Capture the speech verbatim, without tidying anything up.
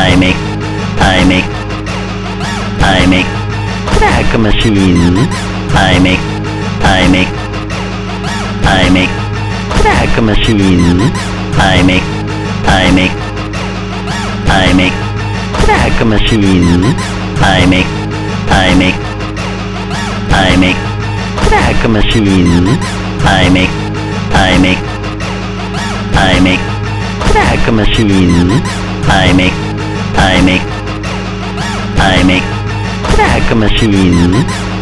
I make, I make, I make crack machine. I make, I make, I make crack machine. I make, I make, I make crack machine. I make, I make, I make crack machine. I make, I make, I make crack machine. I make, I make, I make crack machine.